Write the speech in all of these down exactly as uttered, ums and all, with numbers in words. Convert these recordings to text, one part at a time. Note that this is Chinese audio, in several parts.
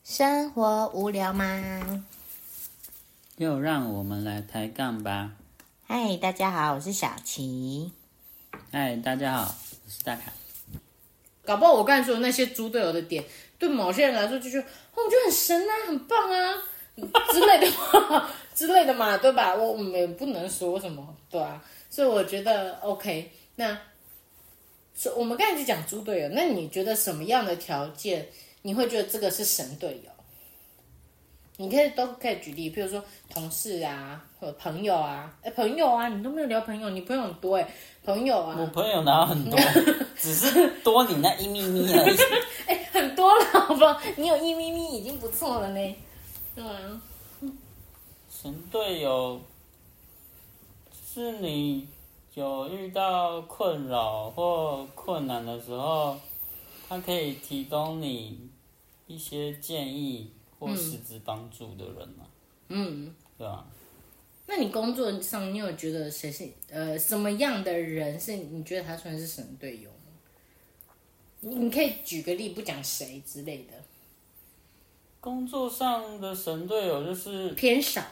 生活无聊吗？ 就让我们来抬杠吧。 嗨，大家好，我是小琪。 嗨，大家好，我是大凯。 搞不好我刚才说的那些猪队友的点，对某些人来说就觉得，哦，我觉得很神啊，很棒啊之类的嘛，之类的嘛，对吧？我我们也不能说什么，对啊。所以我觉得 OK。那我们刚才就讲猪队友，那你觉得什么样的条件你会觉得这个是神队友？你可以都可以举例，譬如说同事啊，或者朋友啊，哎，朋友啊，你都没有聊朋友，你朋友很多哎，朋友啊， 我朋友哪有很多，只是多你那一咪咪而已。 哎，很多了，好不好？你有一咪咪已经不错了呢。对啊， 神队友是你有遇到困扰或困难的时候，他可以提供你一些建议或实质帮助的人嘛？ 嗯， 对吧？ 那你工作上，你有觉得谁是呃什么样的人是你觉得他算是神队友吗？你你可以举个例，不讲谁之类的。 工作上的神队友就是偏少。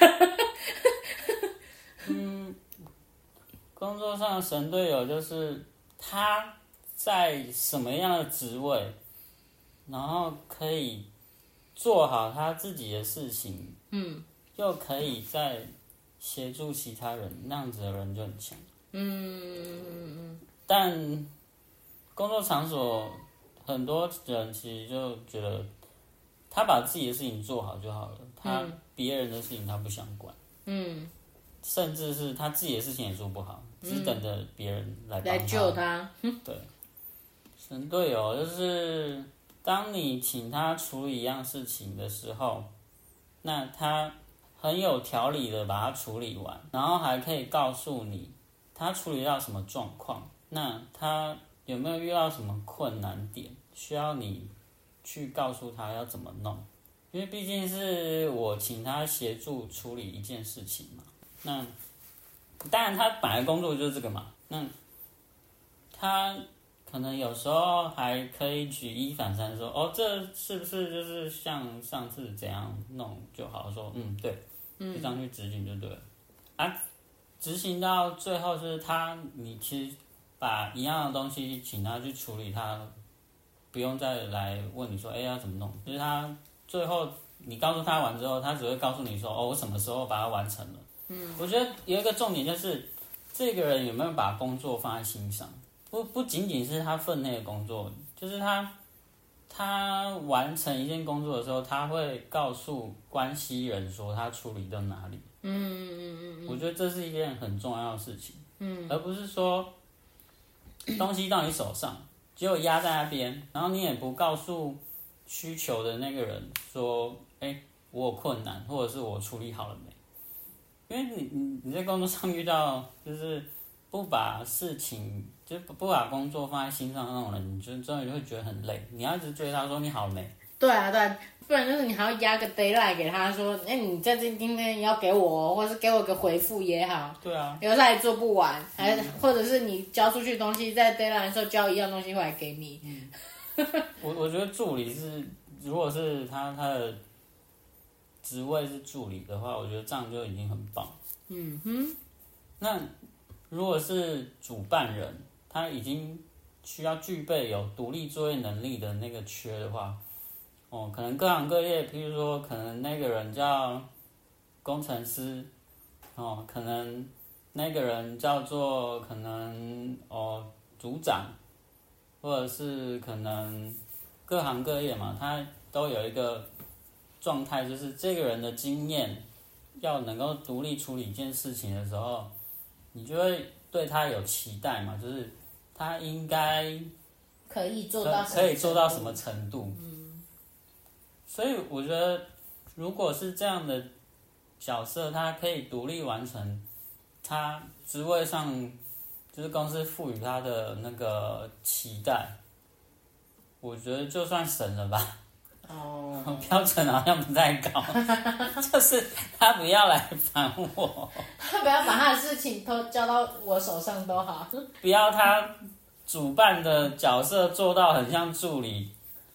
嗯，工作上的神队友就是他在什么样的职位，然后可以做好他自己的事情， 嗯， 又可以再协助其他人，那样子的人就很强。 嗯， 但工作场所很多人其实就觉得他把自己的事情做好就好了，他别人的事情他不想管。 嗯， 甚至是他自己的事情也做不好，只等着别人来帮他来救他。 对，神队友就是当你请他处理一样事情的时候，那他很有条理的把它处理完，然后还可以告诉你他处理到什么状况，那他有没有遇到什么困难点，需要你去告诉他要怎么弄。因为毕竟是我请他协助处理一件事情嘛，那当然他本来工作就是这个嘛，那他可能有时候还可以举一反三说，哦，这是不是就是像上次怎样弄就好？说嗯对，就这样去执行就对了。啊，执行到最后就是他，你其实把一样的东西请他去处理，他不用再来问你说，哎要怎么弄，就是他。最后你告诉他完之后，他只会告诉你说：“哦，我什么时候把它完成了。”嗯，我觉得有一个重点就是，这个人有没有把工作放在心上，不不仅仅是他分内的工作，就是他他完成一件工作的时候，他会告诉关系人说他处理到哪里。嗯嗯嗯，我觉得这是一件很重要的事情。嗯，而不是说东西到你手上，结果压在那边，然后你也不告诉需求的那个人说，哎、欸，我有困难，或者是我处理好了没？因为你你你在工作上遇到就是不把事情，就不不把工作放在心上的那种人，你就真的就会觉得很累。你要一直追他说你好了没？ 对啊对啊，不然就是你还要压个 deadline 给他说，哎、欸，你在这今天要给我，或者是给我个回复也好。 对啊， 有时候还做不完，还、嗯、或者是你交出去的东西，在 deadline 的时候交一样东西回来给你。嗯我我觉得助理是，如果是他他的职位是助理的话，我觉得这样就已经很棒。 嗯哼。 那如果是主办人，他已经需要具备有独立作业能力的那个缺的话，哦，可能各行各业，譬如说，可能那个人叫工程师，哦，可能那个人叫做可能哦组长。或者是可能各行各业嘛，他都有一个状态，就是这个人的经验要能够独立处理一件事情的时候，你就会对他有期待嘛，就是他应该可以做到可以做到什么程度。嗯，所以我觉得，如果是这样的角色，他可以独立完成他职位上。就是公司赋予他的那个期待，我觉得就算神了吧。哦，标准好像不太高，就是他不要来烦我， 他不要把他的事情都交到我手上都好， 不要他主办的角色做到很像助理，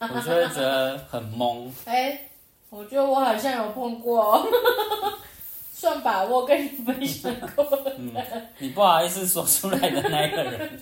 我就会觉得很懵。 哎，我觉得我好像有碰过、哦，算吧，我跟你分享过。 嗯，你不好意思说出来的那一个人。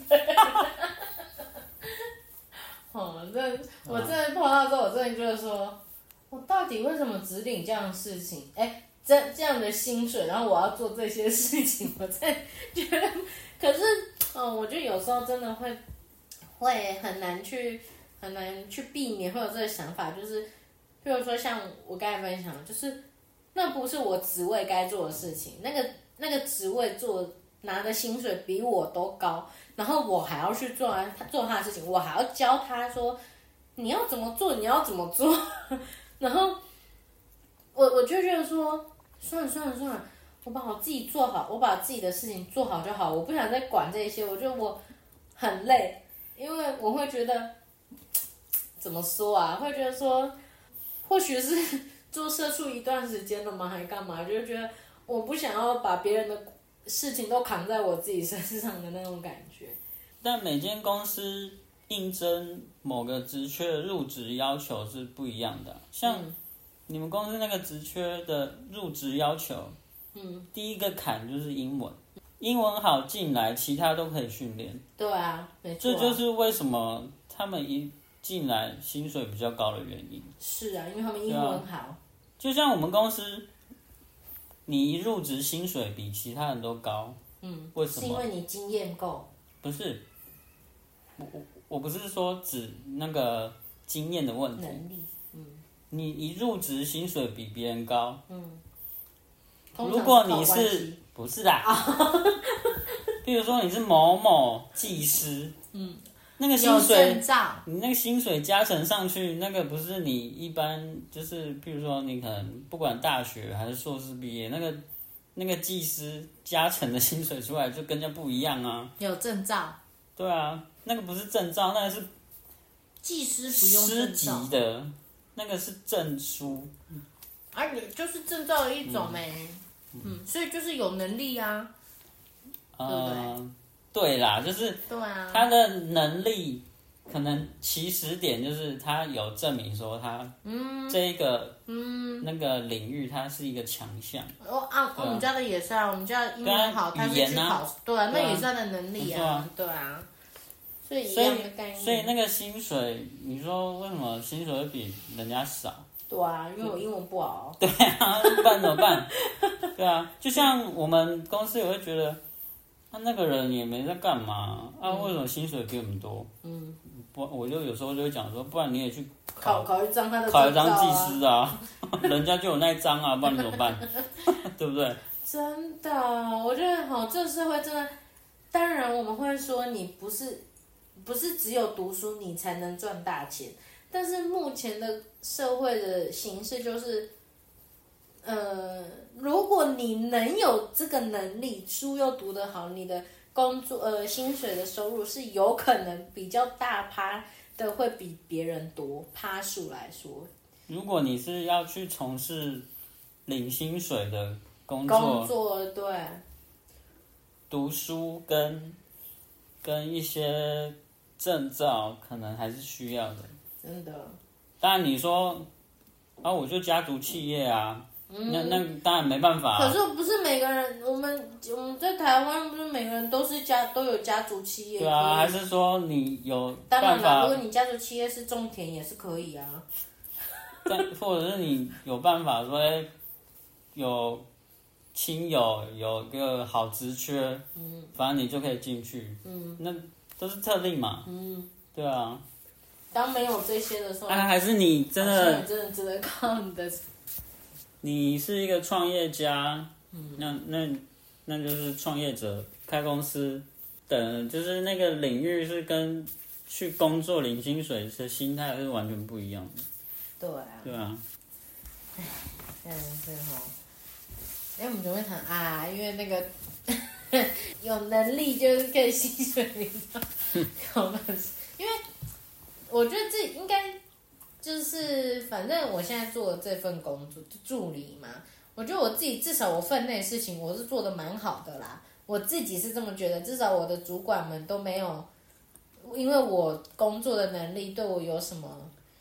哦，真的，我真的碰到之后，我真的觉得说，我到底为什么只领这样的事情？哎，这这样的薪水，然后我要做这些事情，我真的觉得，可是，嗯，我觉得有时候真的会会很难去很难去避免会有这个想法，就是，比如说像我刚才分享的，就是那不是我职位该做的事情，那个那个职位做拿的薪水比我都高。然后我还要去做他做他的事情，我还要教他说你要怎么做，你要怎么做。然后我我就觉得说，算了算了算了，我把我自己做好，我把自己的事情做好就好，我不想再管这些。我觉得我很累，因为我会觉得怎么说啊，会觉得说，或许是做社畜一段时间了吗，还干嘛？就是觉得我不想要把别人的事情都扛在我自己身上的那种感觉。 但每间公司应征某个职缺的入职要求是不一样的，像你们公司那个职缺的入职要求，嗯，第一个坎就是英文，英文好进来，其他都可以训练。 对啊，没错啊， 这就是为什么他们一进来薪水比较高的原因。 是啊，因为他们英文好。啊， 就像我们公司，你一入职薪水比其他人都高，嗯，为什么？ 是因为你经验够。 不是，我我我不是说指那个经验的问题， 能力，嗯， 你一入职薪水比别人高， 嗯， 如果你是不是啦？比如说你是某某技师，嗯，那个薪水，你那个薪水加成上去，那个不是你一般就是，比如说你可能不管大学还是硕士毕业，那个那个技师加成的薪水出来就跟人家不一样啊。 有证照。 对啊，那个不是证照，那个是技师不用证照。师级的，那个是证书。 啊，你就是证照的一种呗、欸。嗯, 嗯，所以就是有能力啊。 呃、 对不对？ 对啦，就是对啊， 他的能力可能起始点就是他有证明说他嗯这一个嗯那个领域他是一个强项。 哦啊，我们家的也是啊，我们家英文好，他是去考试，对啊，那也是他的能力啊，对啊，所以一样的概念。 所以那个薪水，你说为什么薪水会比人家少？ 对啊，因为我英文不好。 对啊，不然怎么办？对啊，就像我们公司也会觉得。他、啊、那个人也没在干嘛啊？为什么薪水比我们多？嗯，不，我就有时候就会讲说，不然你也去考考一张他的考一张技师啊，人家就有那一张啊，不然你怎么办？对不对？ 真的，我觉得好，这个社会真的，当然我们会说你不是不是只有读书你才能赚大钱，但是目前的社会的形式就是。呃，如果你能有这个能力，书又读得好，你的工作呃薪水的收入是有可能比较大趴的，会比别人多趴数来说。 如果你是要去从事领薪水的工作， 工作对， 读书跟跟一些证照可能还是需要的。 真的。 当然你说啊，我就家族企业啊。那那当然没办法、啊。 可是不是每个人，我们我们在台湾不是每个人都是家都有家族企业。 对啊，还是说你有办法？当然了， 如果你家族企业是种田也是可以啊。 但或者是你有办法说，哎，有亲友有个好职缺，嗯，反正你就可以进去，嗯，那都是特例嘛，嗯，对啊。 当没有这些的时候， 啊，还是你真的真的只能靠你的。 你是一个创业家，嗯、那那那就是创业者开公司的，就是那个领域是跟去工作领薪水的心态是完全不一样的。 对啊。 对啊。 唉，真的是哦。哎，我们准备谈啊，因为那个有能力就是可以薪水领到高本事，因为我觉得这应该。就是反正我现在做的这份工作助理嘛，我觉得我自己至少我分内的事情我是做的蛮好的啦，我自己是这么觉得，至少我的主管们都没有因为我工作的能力对我有什么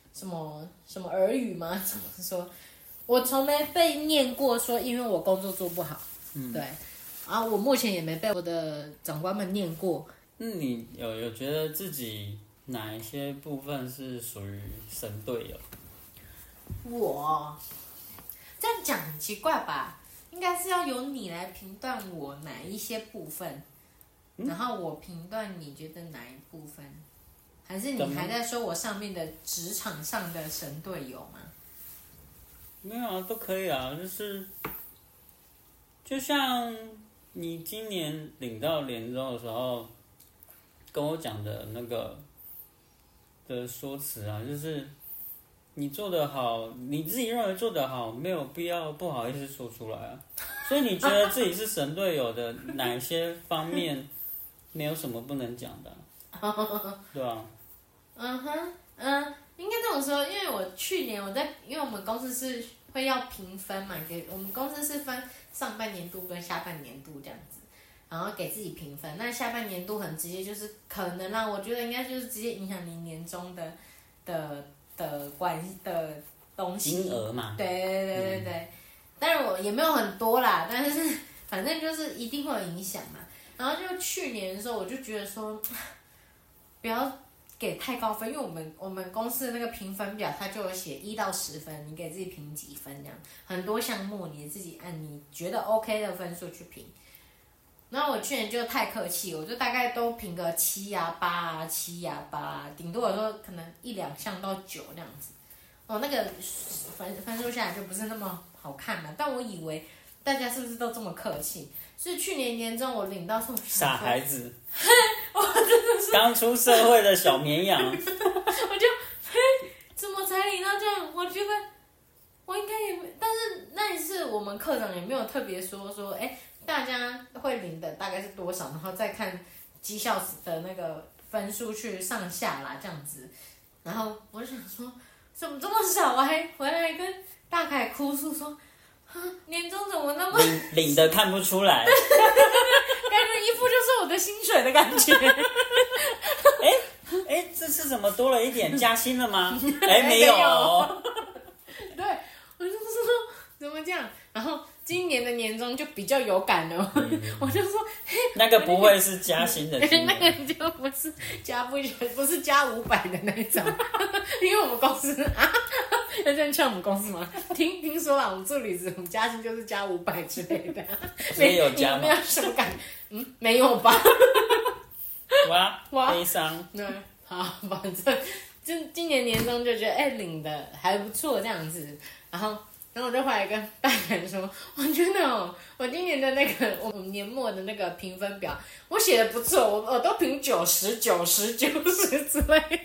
什么什么耳语吗？怎么说？我从没被念过说，因为我工作做不好，嗯，对，啊，我目前也没被我的长官们念过。 那你有有觉得自己哪一些部分是属于神队友？ 我这样讲很奇怪吧？应该是要由你来评断我哪一些部分，嗯、然后我评断你觉得哪一部分，还是你还在说我上面的职场上的神队友吗？ 没有啊，都可以啊，就是就像你今年领到年终的时候跟我讲的那个的说辞啊，就是你做得好，你自己认为做得好，没有必要不好意思说出来啊。所以你觉得自己是神队友的哪一些方面没有什么不能讲的、啊？对啊。 嗯哼，嗯。应该这么说，因为我去年我在，因为我们公司是会要评分嘛，给我们公司是分上半年度跟下半年度这样子，然后给自己评分。那下半年度很直接，就是可能啦，我觉得应该就是直接影响你年终的的的关的东西。 金额嘛。 对对对对对，当然我也没有很多啦，但是反正就是一定会有影响嘛。然后就去年的时候，我就觉得说，不要给太高分，因为我们我们公司的那个评分表，它就有写一到十分，你给自己评几分这样，很多项目你自己按你觉得 OK 的分数去评。然后我去年就太客气，我就大概都评个七啊八啊七啊八啊，顶多有时候可能一两项到九那样子。哦，那个分分数下来就不是那么好看嘛。但我以为大家是不是都这么客气？所以去年年中我领到这种傻孩子。 我真的是刚出社会的小绵羊， 我就嘿，怎么才领到这样？我觉得我应该也没，但是那一次我们科长也没有特别说说，哎，大家会领的大概是多少，然后再看绩效的那个分数去上下啦，这样子。然后我就想说，怎么这么少？我还回来跟大凯哭诉说，啊，年终怎么那么领领的看不出来。 感觉一副就是我的薪水的感觉。 哎哎，这次怎么多了一点？加薪了吗？哎，没有、哦。 对，我就是说怎么这样？然后今年的年终就比较有感了。嗯、我就说， 那个不会是加薪的金额， 那个就不是加不不是加五百的那种，因为我们公司啊，要这样呛我们公司吗？听听说了，我们助理子我们加薪就是加五百之类的， 所以有加吗？ 没有什么感，嗯，没有吧？ 哇哇， 悲伤。 对，好，反正就今年年终就觉得哎、欸、领的还不错这样子，然后然后我就回来跟大人说，我觉得哦，我今年的那个我们年末的那个评分表，我写的不错，我我都评九十九十九十之类的。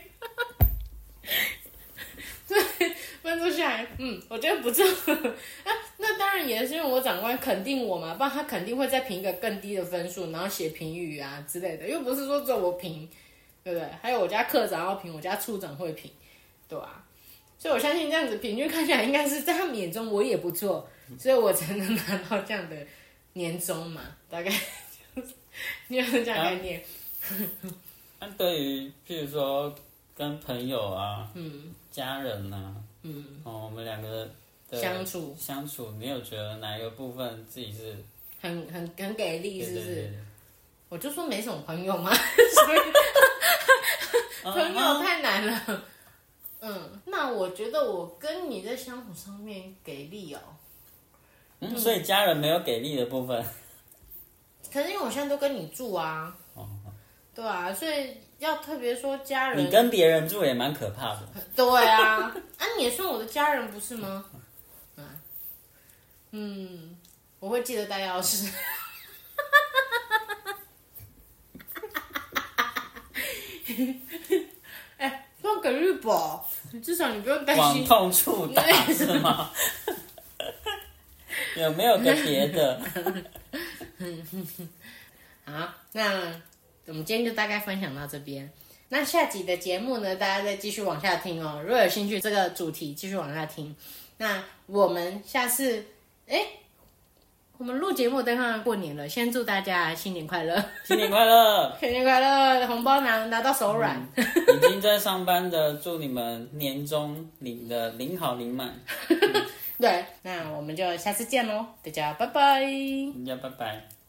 对，分数下来，嗯，我觉得不错。啊，那当然也是因为我长官肯定我嘛，不然他肯定会再评一个更低的分数，然后写评语啊之类的，又不是说只有我评，对不对？还有我家科长要评，我家处长会评，对吧、啊？所以我相信这样子平均看起来，应该是在他们眼中我也不错，所以我才能拿到这样的年终嘛，大概就是这样概念。 那、啊、对于譬如说跟朋友啊，嗯，家人啊，嗯，哦，我们两个的相处相处，你有觉得哪一个部分自己是很很很给力，是不是？ 对对对对， 我就说没什么朋友嘛，所以朋友太难了。嗯，那我觉得我跟你在相处上面给力哦。 嗯，所以家人没有给力的部分。 可是因为我现在都跟你住啊。哦。对啊，所以要特别说家人。 你跟别人住也蛮可怕的。 对啊，啊，你也算我的家人不是吗？嗯，嗯，我会记得带钥匙。哎，放给日宝，至少你不用担心。 往痛处打是吗？有没有个别的？ 好，那我们今天就大概分享到这边。那下集的节目呢，大家再继续往下听哦。如果有兴趣这个主题，继续往下听。那我们下次，哎， 我们录节目等会过年了，先祝大家新年快乐， 新年快乐！ 新年快乐，红包拿拿到手软。 嗯、已经在上班的，祝你们年终领的领好领满。 对，那我们就下次见喽，大家拜拜。 大家拜拜。